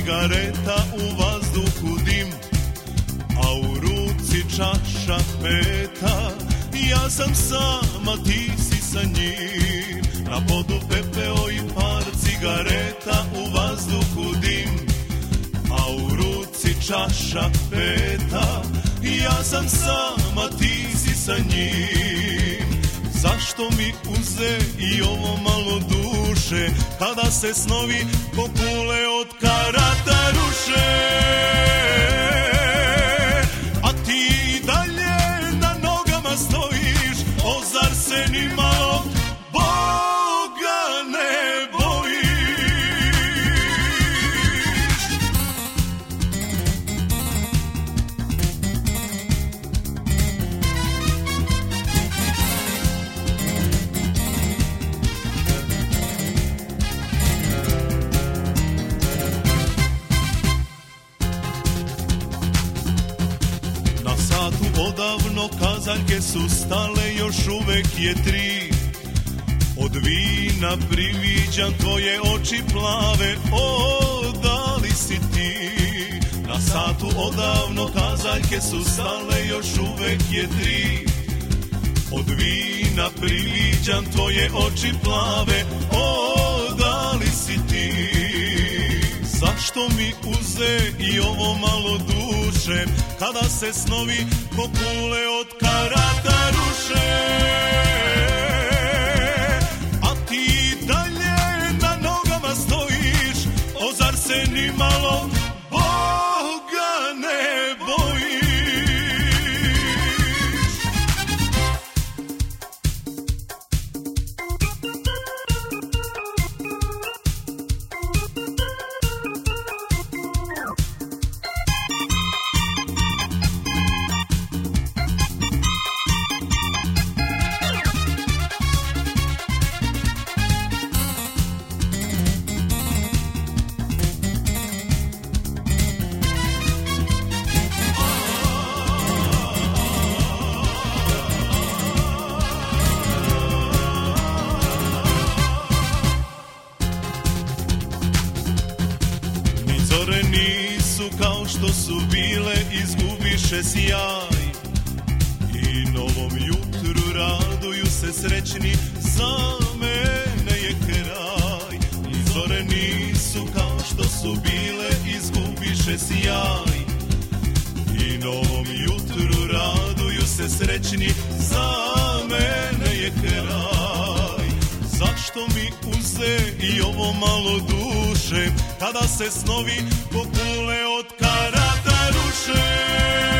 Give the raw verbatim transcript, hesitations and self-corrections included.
cigareta, u vazduhu dim, a u ruci čaša peta. Ja sam sam, a ti si sa njim, na podu pepeo i par cigareta, u vazduhu dim, a u ruci čaša peta. Ja sam sam, a ti si sa njim. Zašto mi uze i ovo malo duše, kada se snovi ko kule od karata ruše? A ti i dalje na nogama stojiš, o zar se ni malo Boga ne bojiš? Odavno kazaljke su stale, još uvek je tri. Od vina priviđam tvoje oči plave, o, da li si ti? Na satu odavno kazaljke su stale, još uvek je tri. Od vina priviđam tvoje oči plave, o, da li si ti? Zašto mi uze i ovo malo duše, kada se snovi ko kule od karata ruše? A ti dalje na nogama stojiš, o zar se ni malo Boga ne bojiš? Zore nisu kao što su bile, izgubiše sjaj. I novom jutru raduju se srećni, za mene je kraj. I zore nisu kao što su bile, izgubiše sjaj. I novom jutru raduju se srećni, za mene je kraj. Zašto mi uze i ovo malo duše, kada se snovi ko kule od karata ruše?